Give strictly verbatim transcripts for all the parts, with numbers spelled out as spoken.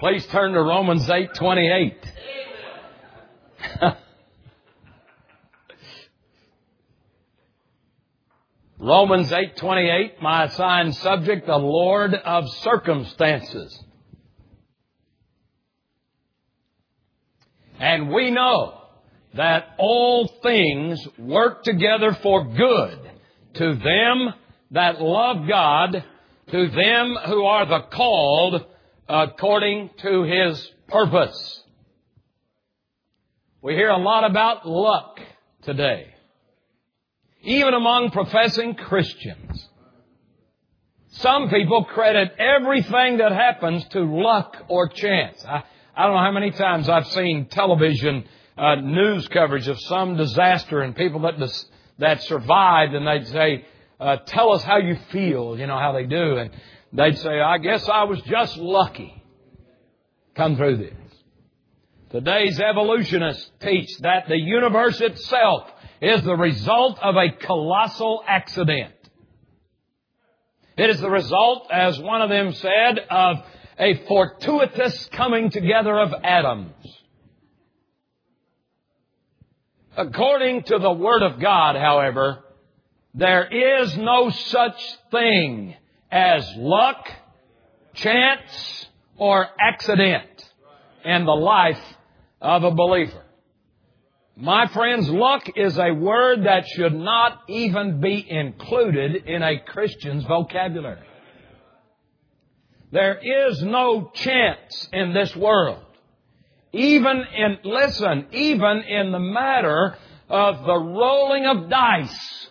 Please turn to Romans eight twenty-eight. Romans eight twenty-eight, my assigned subject, the Lord of circumstances. And we know that all things work together for good to them that love God, to them who are the called according to His purpose. We hear a lot about luck today, even among professing Christians. Some people credit everything that happens to luck or chance. I, I don't know how many times I've seen television uh, news coverage of some disaster and people that dis- that survived, and they'd say, uh, tell us how you feel, you know, how they do. And they'd say, I guess I was just lucky. Come through this. Today's evolutionists teach that the universe itself is the result of a colossal accident. It is the result, as one of them said, of a fortuitous coming together of atoms. According to the Word of God, however, there is no such thing as luck, chance, or accident in the life of a believer. My friends, luck is a word that should not even be included in a Christian's vocabulary. There is no chance in this world. Even in, listen, even in the matter of the rolling of dice.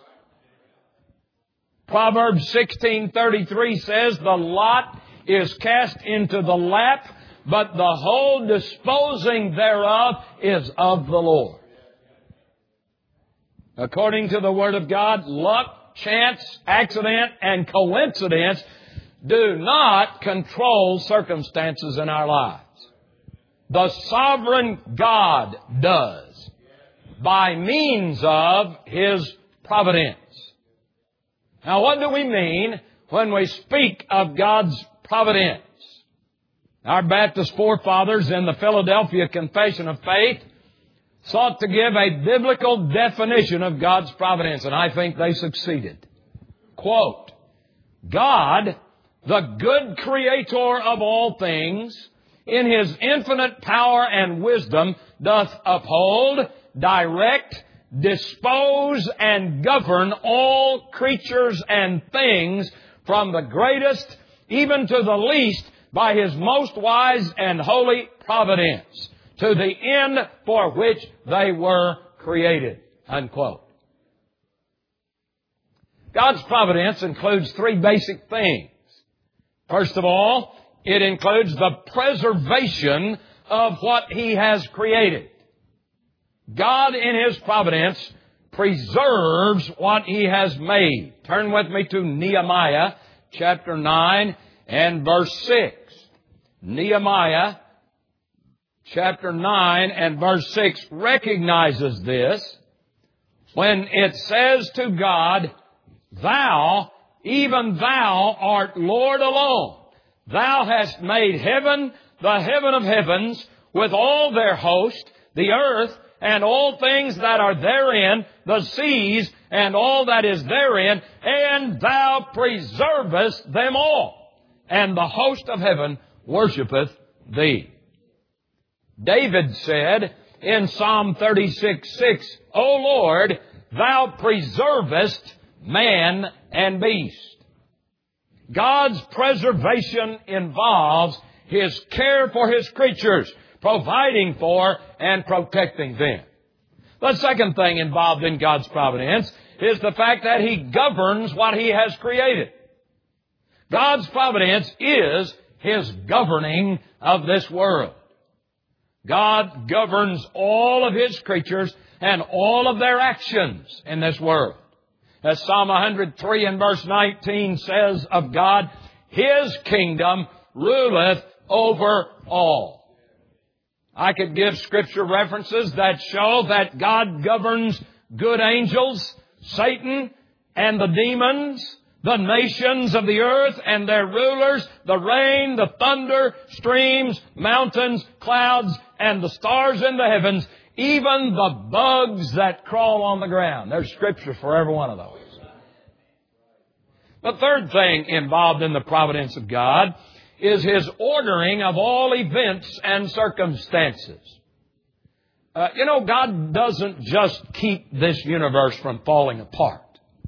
Proverbs sixteen thirty-three says, the lot is cast into the lap, but the whole disposing thereof is of the Lord. According to the Word of God, luck, chance, accident, and coincidence do not control circumstances in our lives. The sovereign God does, by means of His providence. Now, what do we mean when we speak of God's providence? Our Baptist forefathers in the Philadelphia Confession of Faith sought to give a biblical definition of God's providence, and I think they succeeded. Quote, God, the good creator of all things, in His infinite power and wisdom, doth uphold, direct, dispose, and govern all creatures and things, from the greatest even to the least, by His most wise and holy providence, to the end for which they were created. Unquote. God's providence includes three basic things. First of all, it includes the preservation of what He has created. God in His providence preserves what He has made. Turn with me to Nehemiah chapter nine and verse six. Nehemiah chapter nine and verse six recognizes this when it says to God, Thou, even Thou art Lord alone. Thou hast made heaven, the heaven of heavens, with all their host, the earth, and all things that are therein, the seas, and all that is therein, and Thou preservest them all. And the host of heaven worshipeth Thee. David said in Psalm thirty-six six, O Lord, Thou preservest man and beast. God's preservation involves His care for His creatures, providing for and protecting them. The second thing involved in God's providence is the fact that He governs what He has created. God's providence is His governing of this world. God governs all of His creatures and all of their actions in this world. As Psalm one hundred three and verse nineteen says of God, His kingdom ruleth over all. I could give scripture references that show that God governs good angels, Satan, and the demons, the nations of the earth and their rulers, the rain, the thunder, streams, mountains, clouds, and the stars in the heavens, even the bugs that crawl on the ground. There's scripture for every one of those. The third thing involved in the providence of God is His ordering of all events and circumstances. Uh, you know, God doesn't just keep this universe from falling apart.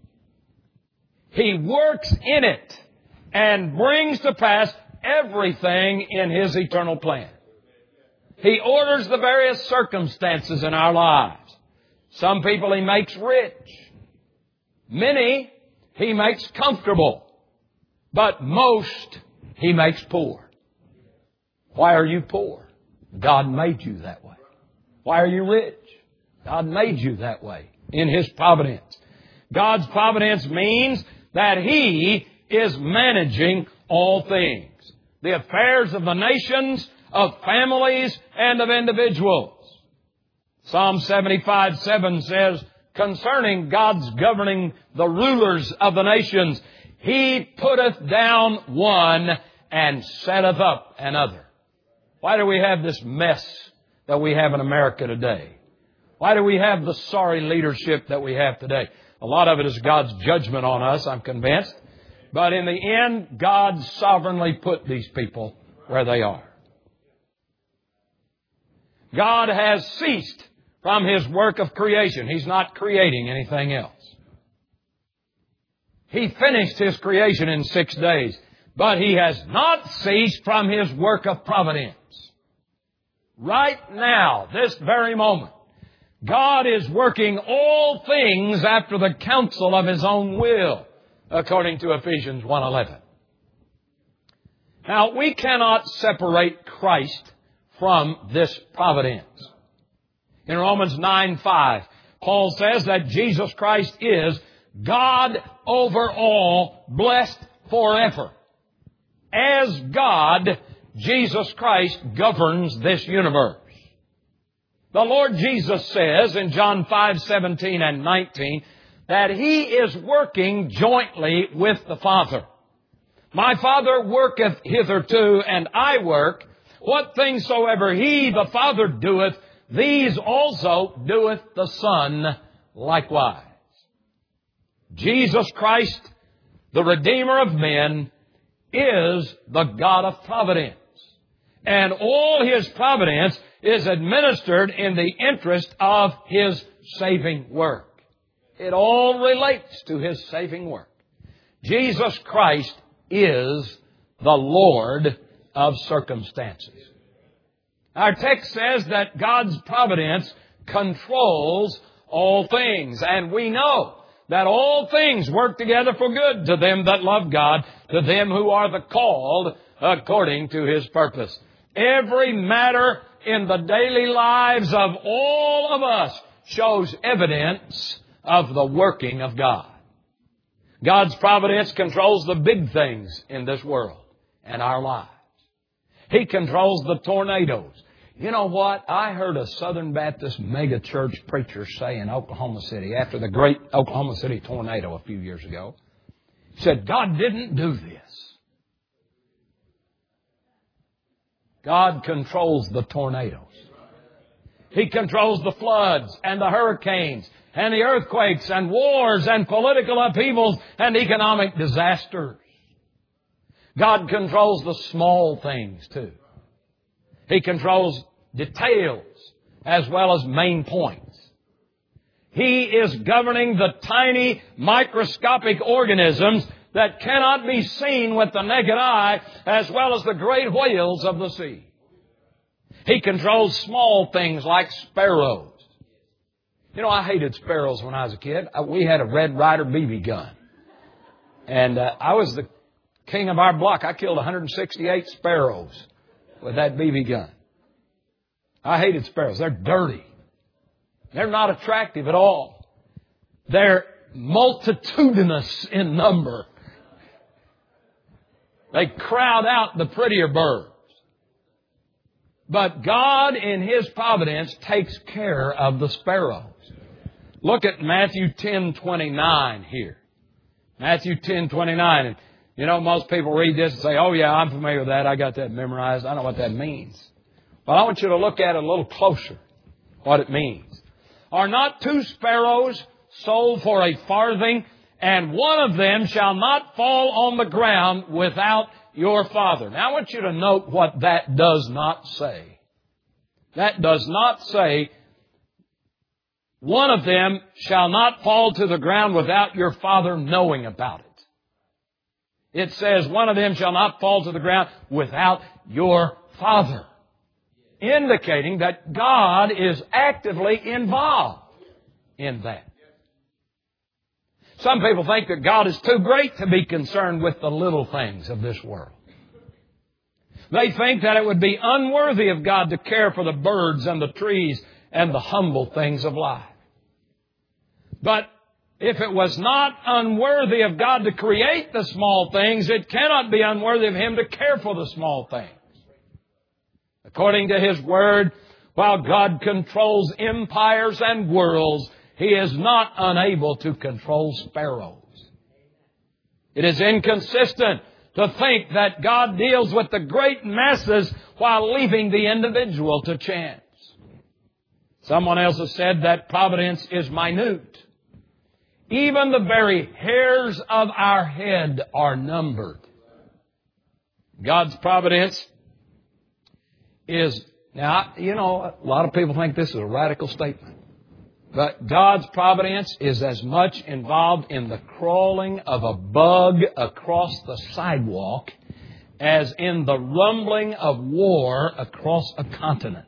He works in it and brings to pass everything in His eternal plan. He orders the various circumstances in our lives. Some people He makes rich. Many He makes comfortable. But most He makes poor. Why are you poor? God made you that way. Why are you rich? God made you that way in His providence. God's providence means that He is managing all things. The affairs of the nations, of families, and of individuals. Psalm seventy-five seven says, concerning God's governing the rulers of the nations, He putteth down one and setteth up another. Why do we have this mess that we have in America today? Why do we have the sorry leadership that we have today? A lot of it is God's judgment on us, I'm convinced. But in the end, God sovereignly put these people where they are. God has ceased from His work of creation. He's not creating anything else. He finished His creation in six days, but He has not ceased from His work of providence. Right now, this very moment, God is working all things after the counsel of His own will, according to Ephesians one eleven. Now, we cannot separate Christ from this providence. In Romans nine five, Paul says that Jesus Christ is God over all, blessed forever. As God, Jesus Christ governs this universe. The Lord Jesus says in John five seventeen and nineteen that He is working jointly with the Father. My Father worketh hitherto, and I work. What things soever He, the Father, doeth, these also doeth the Son likewise. Jesus Christ, the Redeemer of men, is the God of providence. And all His providence is administered in the interest of His saving work. It all relates to His saving work. Jesus Christ is the Lord of circumstances. Our text says that God's providence controls all things. And we know that all things work together for good to them that love God, to them who are the called according to His purpose. Every matter in the daily lives of all of us shows evidence of the working of God. God's providence controls the big things in this world and our lives. He controls the tornadoes. You know what? I heard a Southern Baptist mega church preacher say in Oklahoma City after the great Oklahoma City tornado a few years ago. He said, God didn't do this. God controls the tornadoes. He controls the floods and the hurricanes and the earthquakes and wars and political upheavals and economic disasters. God controls the small things too. He controls details as well as main points. He is governing the tiny microscopic organisms that cannot be seen with the naked eye, as well as the great whales of the sea. He controls small things like sparrows. You know, I hated sparrows when I was a kid. We had a Red Ryder B B gun. And uh, I was the king of our block. I killed one hundred sixty-eight sparrows with that B B gun. I hated sparrows. They're dirty. They're not attractive at all. They're multitudinous in number. They crowd out the prettier birds. But God, in His providence, takes care of the sparrows. Look at Matthew ten twenty-nine here. Matthew ten twenty-nine. And, you know, most people read this and say, oh, yeah, I'm familiar with that. I got that memorized. I know what that means. But I want you to look at it a little closer, what it means. Are not two sparrows sold for a farthing, and one of them shall not fall on the ground without your Father? Now, I want you to note what that does not say. That does not say, one of them shall not fall to the ground without your Father knowing about it. It says, one of them shall not fall to the ground without your Father. Indicating that God is actively involved in that. Some people think that God is too great to be concerned with the little things of this world. They think that it would be unworthy of God to care for the birds and the trees and the humble things of life. But if it was not unworthy of God to create the small things, it cannot be unworthy of Him to care for the small things. According to His Word, while God controls empires and worlds, He is not unable to control sparrows. It is inconsistent to think that God deals with the great masses while leaving the individual to chance. Someone else has said that providence is minute. Even the very hairs of our head are numbered. God's providence is, now, you know, a lot of people think this is a radical statement. But God's providence is as much involved in the crawling of a bug across the sidewalk as in the rumbling of war across a continent.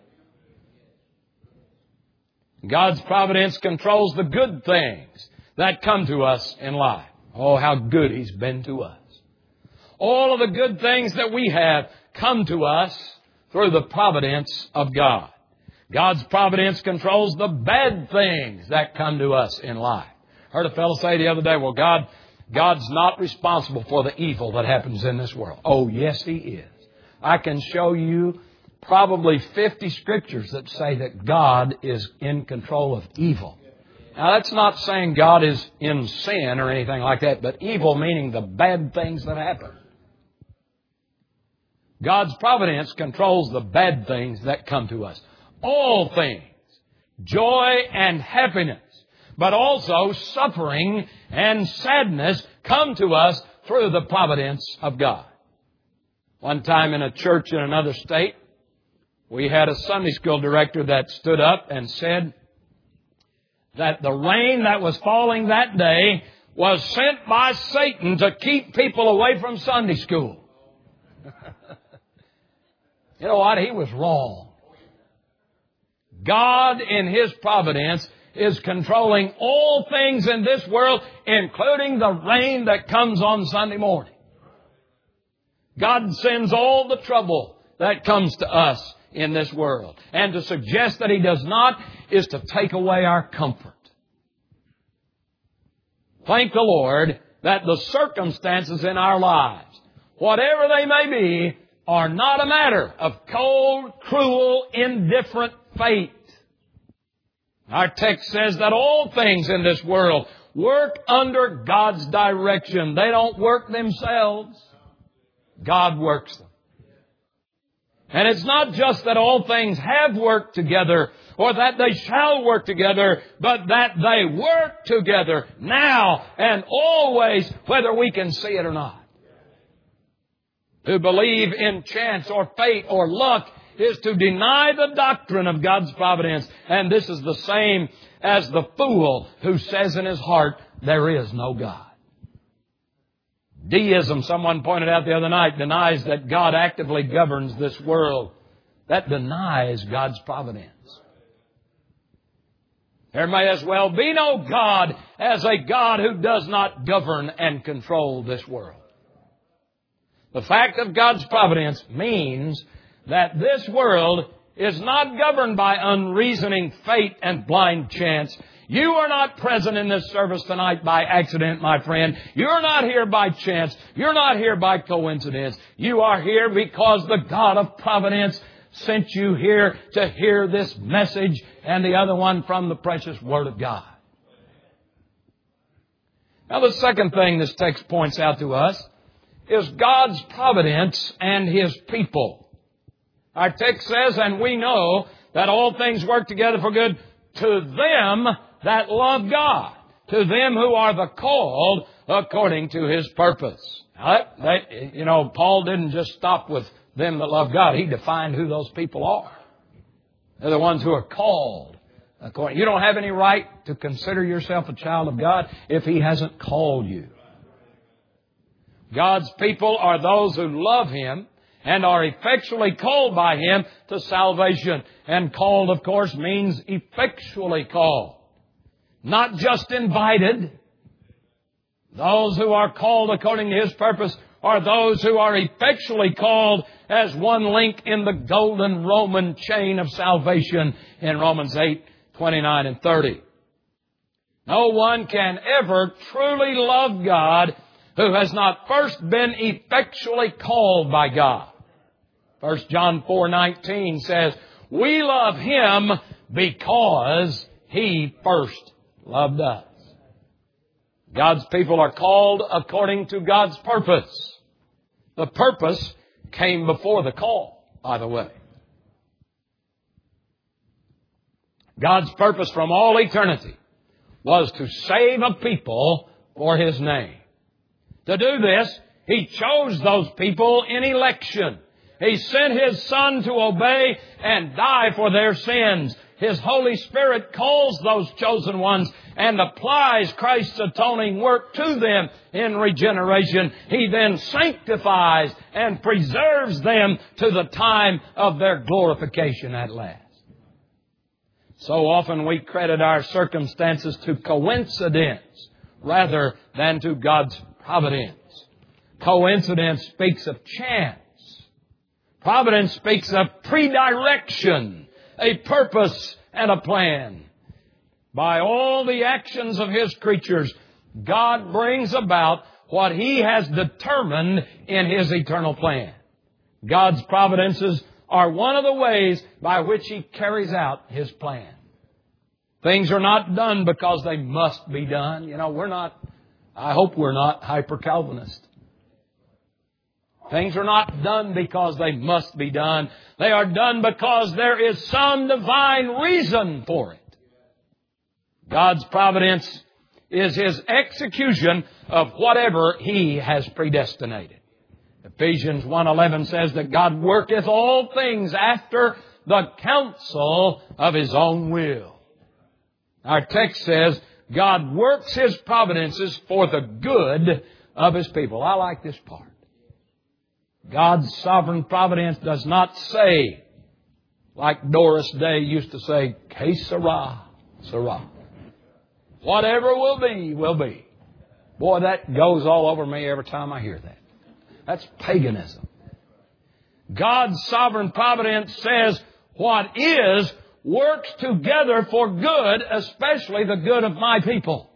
God's providence controls the good things that come to us in life. Oh, how good He's been to us. All of the good things that we have come to us through the providence of God. God's providence controls the bad things that come to us in life. I heard a fellow say the other day, well, God, God's not responsible for the evil that happens in this world. Oh, yes, He is. I can show you probably fifty scriptures that say that God is in control of evil. Now, that's not saying God is in sin or anything like that, but evil meaning the bad things that happen. God's providence controls the bad things that come to us. All things, joy and happiness, but also suffering and sadness come to us through the providence of God. One time in a church in another state, we had a Sunday school director that stood up and said that the rain that was falling that day was sent by Satan to keep people away from Sunday school. You know what? He was wrong. God in His providence is controlling all things in this world, including the rain that comes on Sunday morning. God sends all the trouble that comes to us in this world. And to suggest that He does not is to take away our comfort. Thank the Lord that the circumstances in our lives, whatever they may be, are not a matter of cold, cruel, indifferent fate. Our text says that all things in this world work under God's direction. They don't work themselves. God works them. And it's not just that all things have worked together or that they shall work together, but that they work together now and always, whether we can see it or not. To believe in chance or fate or luck is to deny the doctrine of God's providence. And this is the same as the fool who says in his heart, there is no God. Deism, someone pointed out the other night, denies that God actively governs this world. That denies God's providence. There may as well be no God as a God who does not govern and control this world. The fact of God's providence means that this world is not governed by unreasoning fate and blind chance. You are not present in this service tonight by accident, my friend. You're not here by chance. You're not here by coincidence. You are here because the God of providence sent you here to hear this message and the other one from the precious Word of God. Now, the second thing this text points out to us is God's providence and His people. Our text says, and we know that all things work together for good to them that love God, to them who are the called according to His purpose. Now, that, that, you know, Paul didn't just stop with them that love God. He defined who those people are. They're the ones who are called. You don't have any right to consider yourself a child of God if He hasn't called you. God's people are those who love Him and are effectually called by Him to salvation. And called, of course, means effectually called. Not just invited. Those who are called according to His purpose are those who are effectually called as one link in the golden Roman chain of salvation in Romans eight, twenty-nine and thirty. No one can ever truly love God who has not first been effectually called by God. First John four nineteen says, we love Him because He first loved us. God's people are called according to God's purpose. The purpose came before the call, by the way. God's purpose from all eternity was to save a people for His name. To do this, He chose those people in election. He sent His Son to obey and die for their sins. His Holy Spirit calls those chosen ones and applies Christ's atoning work to them in regeneration. He then sanctifies and preserves them to the time of their glorification at last. So often we credit our circumstances to coincidence rather than to God's providence. Coincidence speaks of chance. Providence speaks of predirection, a purpose and a plan. By all the actions of His creatures, God brings about what He has determined in His eternal plan. God's providences are one of the ways by which He carries out His plan. Things are not done because they must be done. You know, we're not, I hope we're not hyper-Calvinist. Things are not done because they must be done. They are done because there is some divine reason for it. God's providence is His execution of whatever He has predestinated. Ephesians one eleven says that God worketh all things after the counsel of His own will. Our text says God works His providences for the good of His people. I like this part. God's sovereign providence does not say, like Doris Day used to say, que sera, sera. Whatever will be, will be. Boy, that goes all over me every time I hear that. That's paganism. God's sovereign providence says what is works together for good, especially the good of my people.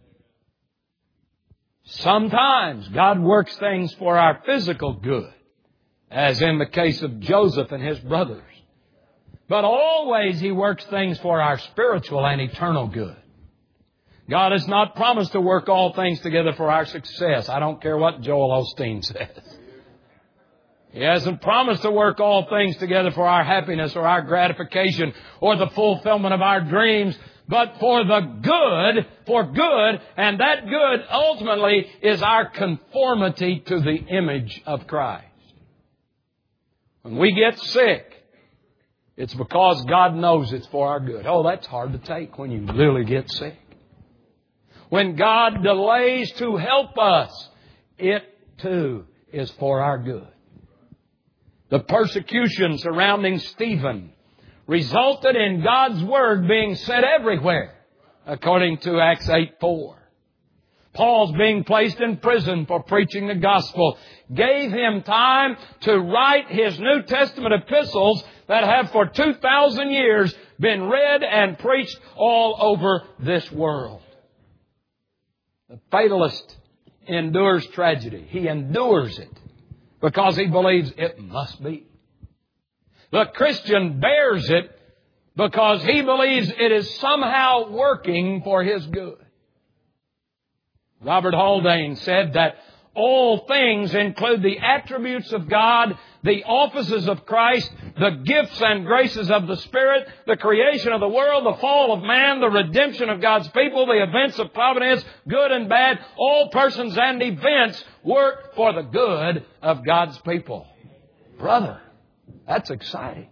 Sometimes God works things for our physical good, as in the case of Joseph and his brothers. But always He works things for our spiritual and eternal good. God has not promised to work all things together for our success. I don't care what Joel Osteen says. He hasn't promised to work all things together for our happiness or our gratification or the fulfillment of our dreams, but for the good, for good, and that good ultimately is our conformity to the image of Christ. When we get sick, it's because God knows it's for our good. Oh, that's hard to take when you really get sick. When God delays to help us, it too is for our good. The persecution surrounding Stephen resulted in God's Word being sent everywhere, according to Acts eight four. Paul's being placed in prison for preaching the gospel gave him time to write his New Testament epistles that have for two thousand years been read and preached all over this world. The fatalist endures tragedy. He endures it because he believes it must be. The Christian bears it because he believes it is somehow working for his good. Robert Haldane said that all things include the attributes of God, the offices of Christ, the gifts and graces of the Spirit, the creation of the world, the fall of man, the redemption of God's people, the events of providence, good and bad. All persons and events work for the good of God's people. Brother, that's exciting.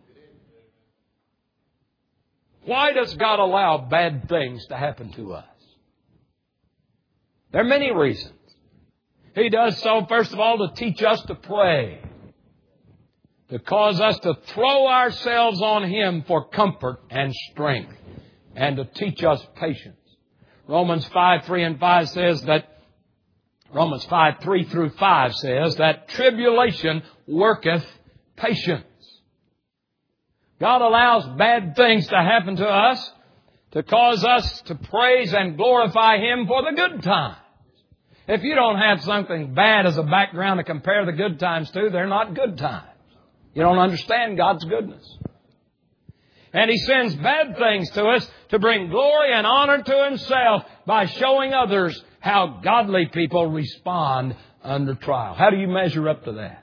Why does God allow bad things to happen to us? There are many reasons. He does so, first of all, to teach us to pray, to cause us to throw ourselves on Him for comfort and strength, and to teach us patience. Romans five, three and five says that, Romans five, three through five says that tribulation worketh patience. God allows bad things to happen to us to cause us to praise and glorify Him for the good times. If you don't have something bad as a background to compare the good times to, they're not good times. You don't understand God's goodness. And He sends bad things to us to bring glory and honor to Himself by showing others how godly people respond under trial. How do you measure up to that?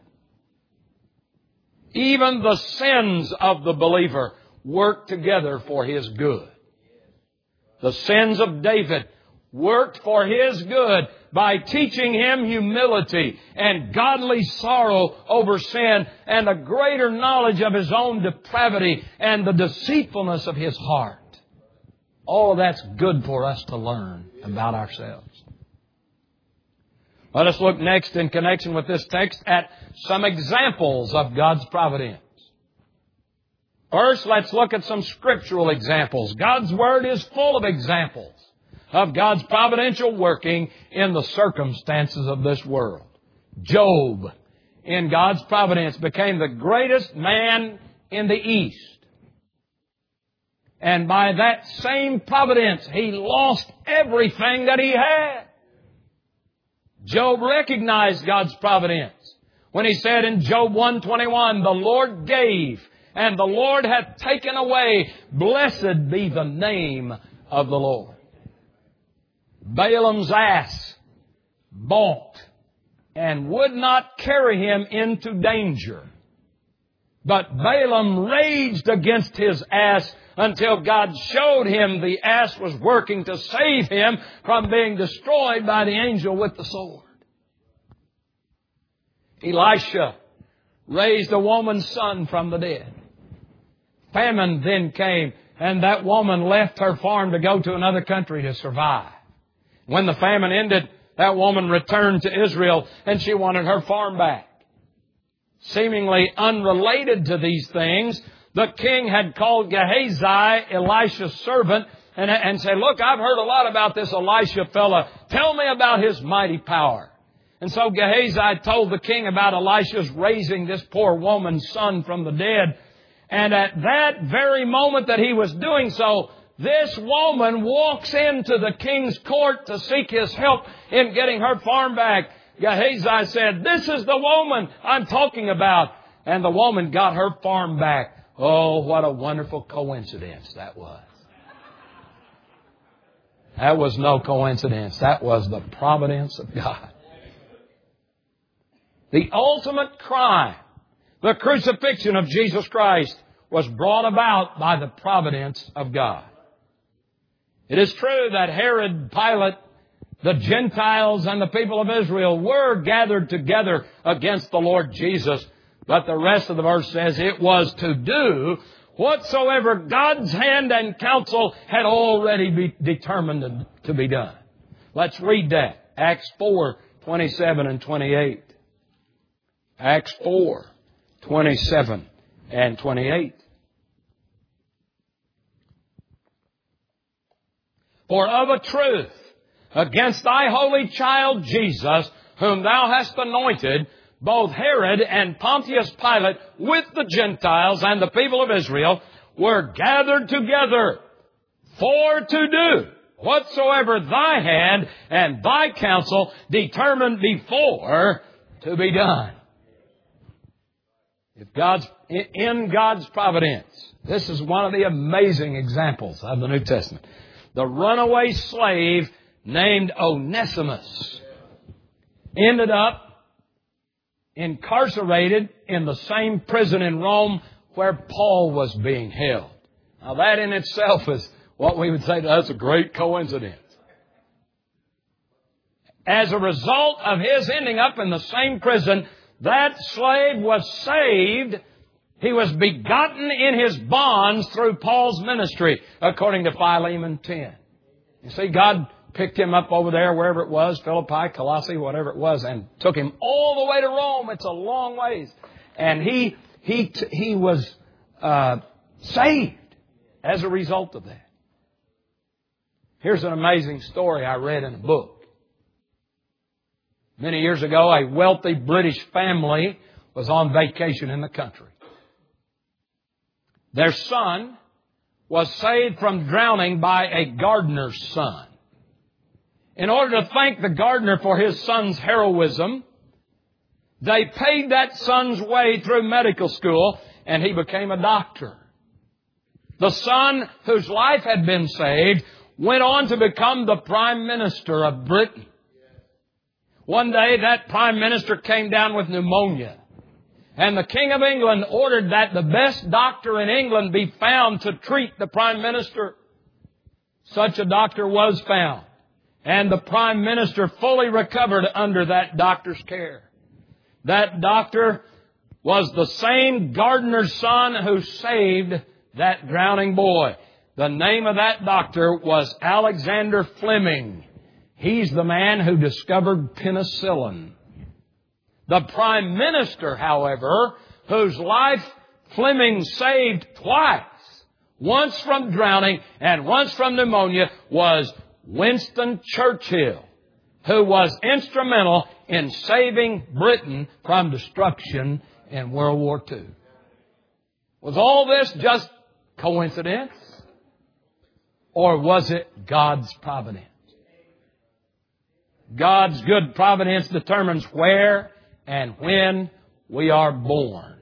Even the sins of the believer work together for his good. The sins of David worked for his good by teaching him humility and godly sorrow over sin and a greater knowledge of his own depravity and the deceitfulness of his heart. All of that's good for us to learn about ourselves. Let us look next in connection with this text at some examples of God's providence. First, let's look at some scriptural examples. God's Word is full of examples of God's providential working in the circumstances of this world. Job, in God's providence, became the greatest man in the East. And by that same providence, he lost everything that he had. Job recognized God's providence when he said in Job one twenty-one, "The Lord gave, and the Lord hath taken away. Blessed be the name of the Lord." Balaam's ass balked and would not carry him into danger. But Balaam raged against his ass until God showed him the ass was working to save him from being destroyed by the angel with the sword. Elisha raised a woman's son from the dead. Famine then came, and that woman left her farm to go to another country to survive. When the famine ended, that woman returned to Israel, and she wanted her farm back. Seemingly unrelated to these things, the king had called Gehazi, Elisha's servant, and, and said, "Look, I've heard a lot about this Elisha fella. Tell me about his mighty power." And so Gehazi told the king about Elisha's raising this poor woman's son from the dead. And at that very moment that he was doing so, this woman walks into the king's court to seek his help in getting her farm back. Gehazi said, "This is the woman I'm talking about." And the woman got her farm back. Oh, what a wonderful coincidence that was. That was no coincidence. That was the providence of God. The ultimate crime, the crucifixion of Jesus Christ, was brought about by the providence of God. It is true that Herod, Pilate, the Gentiles, and the people of Israel were gathered together against the Lord Jesus. But the rest of the verse says it was to do whatsoever God's hand and counsel had already be determined to be done. Let's read that. Acts four, twenty-seven and twenty-eight. Acts four, twenty-seven and twenty-eight. "For of a truth, against thy holy child Jesus, whom thou hast anointed, both Herod and Pontius Pilate with the Gentiles and the people of Israel were gathered together for to do whatsoever thy hand and thy counsel determined before to be done." If God's, in God's providence, this is one of the amazing examples of the New Testament. The runaway slave named Onesimus ended up incarcerated in the same prison in Rome where Paul was being held. Now that in itself is what we would say that's a great coincidence. As a result of his ending up in the same prison, that slave was saved. He was begotten in his bonds through Paul's ministry, according to Philemon ten. You see, God picked him up over there, wherever it was, Philippi, Colossae, whatever it was, and took him all the way to Rome. It's a long ways. And he he he was uh, saved as a result of that. Here's an amazing story I read in a book. Many years ago, a wealthy British family was on vacation in the country. Their son was saved from drowning by a gardener's son. In order to thank the gardener for his son's heroism, they paid that son's way through medical school, and he became a doctor. The son, whose life had been saved, went on to become the Prime Minister of Britain. One day, that Prime Minister came down with pneumonia. And the King of England ordered that the best doctor in England be found to treat the Prime Minister. Such a doctor was found. And the Prime Minister fully recovered under that doctor's care. That doctor was the same gardener's son who saved that drowning boy. The name of that doctor was Alexander Fleming. He's the man who discovered penicillin. The Prime Minister, however, whose life Fleming saved twice, once from drowning and once from pneumonia, was Winston Churchill, who was instrumental in saving Britain from destruction in World War Two. Was all this just coincidence? Or was it God's providence? God's good providence determines where and when we are born.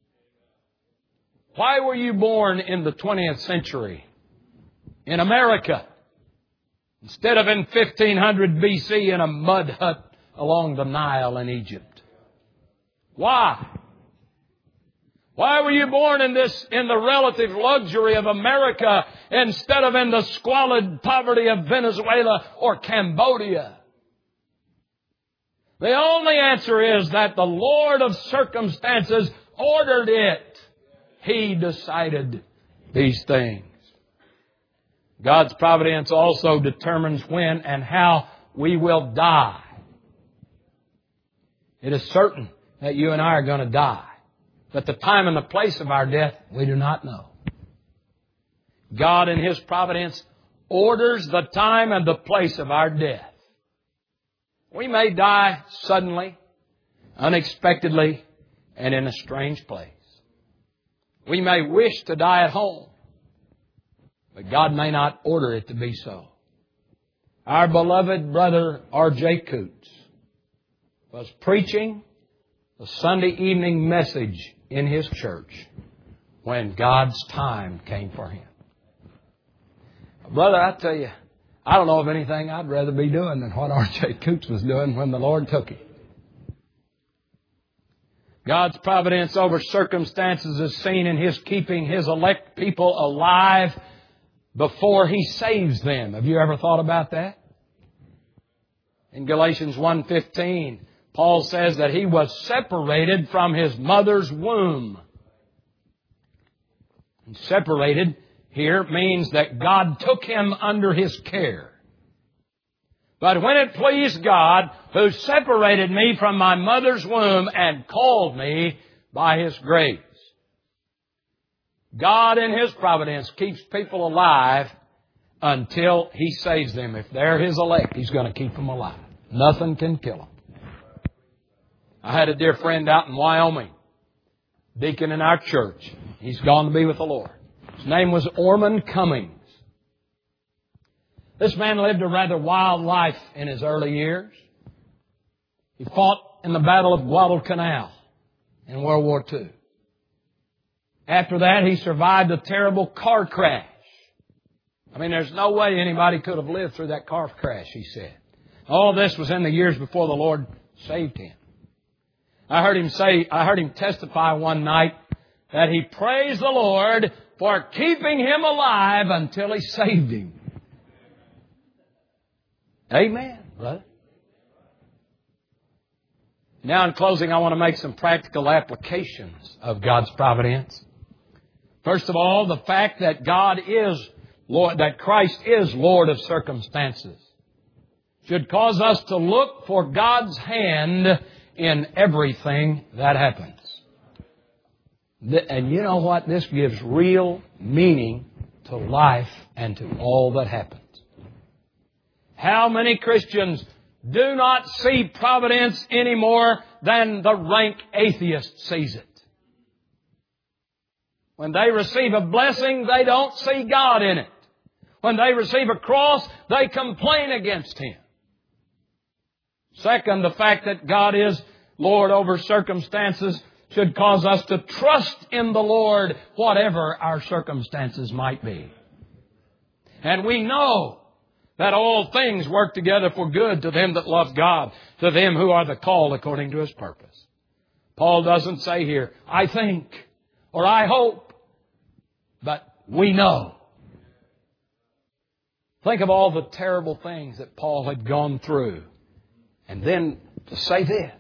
Why were you born in the twentieth century in America instead of in fifteen hundred B C in a mud hut along the Nile in Egypt? Why? Why were you born in this, in the relative luxury of America instead of in the squalid poverty of Venezuela or Cambodia? The only answer is that the Lord of circumstances ordered it. He decided these things. God's providence also determines when and how we will die. It is certain that you and I are going to die. But the time and the place of our death, we do not know. God in His providence orders the time and the place of our death. We may die suddenly, unexpectedly, and in a strange place. We may wish to die at home, but God may not order it to be so. Our beloved brother R J Coots was preaching the Sunday evening message in his church when God's time came for him. Brother, I tell you, I don't know of anything I'd rather be doing than what R J Coots was doing when the Lord took him. God's providence over circumstances is seen in His keeping His elect people alive before He saves them. Have you ever thought about that? In Galatians one fifteen, Paul says that he was separated from his mother's womb. And separated here means that God took him under His care. But when it pleased God, who separated me from my mother's womb and called me by His grace. God in His providence keeps people alive until He saves them. If they're His elect, He's going to keep them alive. Nothing can kill them. I had a dear friend out in Wyoming, deacon in our church. He's gone to be with the Lord. His name was Orman Cummings. This man lived a rather wild life in his early years. He fought in the Battle of Guadalcanal in World War Two. After that, he survived a terrible car crash I mean, there's no way anybody could have lived through that car crash, he said. All this was in the years before the Lord saved him. I heard him say, I heard him testify one night that he praised the Lord for keeping him alive until He saved him. Amen, brother. Now in closing, I want to make some practical applications of God's providence. First of all, the fact that God is Lord, that Christ is Lord of circumstances should cause us to look for God's hand in everything that happens. And you know what? This gives real meaning to life and to all that happens. How many Christians do not see providence any more than the rank atheist sees it? When they receive a blessing, they don't see God in it. When they receive a cross, they complain against Him. Second, the fact that God is Lord over circumstances should cause us to trust in the Lord whatever our circumstances might be. And we know that all things work together for good to them that love God, to them who are the called according to His purpose. Paul doesn't say here, I think, or I hope, but we know. Think of all the terrible things that Paul had gone through. And then to say this,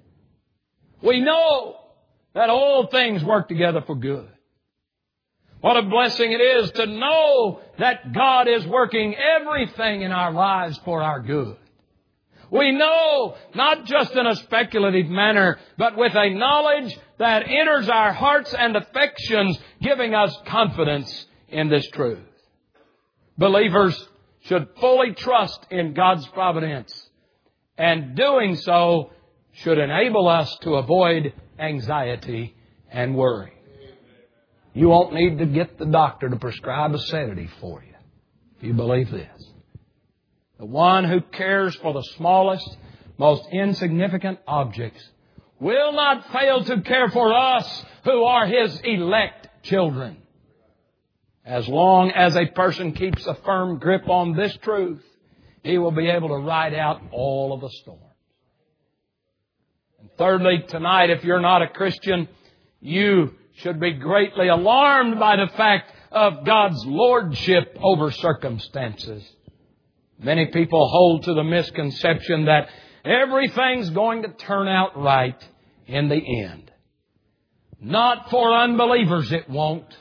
we know that all things work together for good. What a blessing it is to know that God is working everything in our lives for our good. We know, not just in a speculative manner, but with a knowledge that enters our hearts and affections, giving us confidence in this truth. Believers should fully trust in God's providence, and doing so should enable us to avoid anxiety and worry. You won't need to get the doctor to prescribe a sedative for you, if you believe this. The one who cares for the smallest, most insignificant objects will not fail to care for us who are His elect children. As long as a person keeps a firm grip on this truth, he will be able to ride out all of the storms. And thirdly, tonight, if you're not a Christian, you should be greatly alarmed by the fact of God's lordship over circumstances. Many people hold to the misconception that everything's going to turn out right in the end. Not for unbelievers, it won't.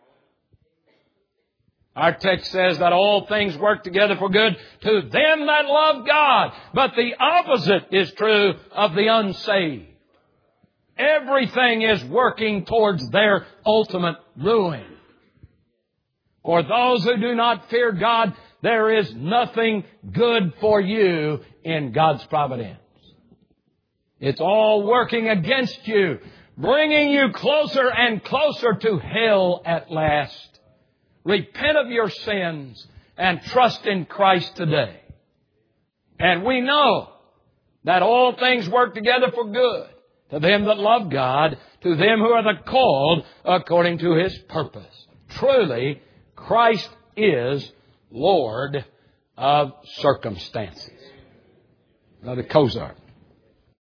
Our text says that all things work together for good to them that love God. But the opposite is true of the unsaved. Everything is working towards their ultimate ruin. For those who do not fear God, there is nothing good for you in God's providence. It's all working against you, bringing you closer and closer to hell at last. Repent of your sins and trust in Christ today. And we know that all things work together for good to them that love God, to them who are the called according to His purpose. Truly, Christ is Lord of circumstances. Brother Kozar.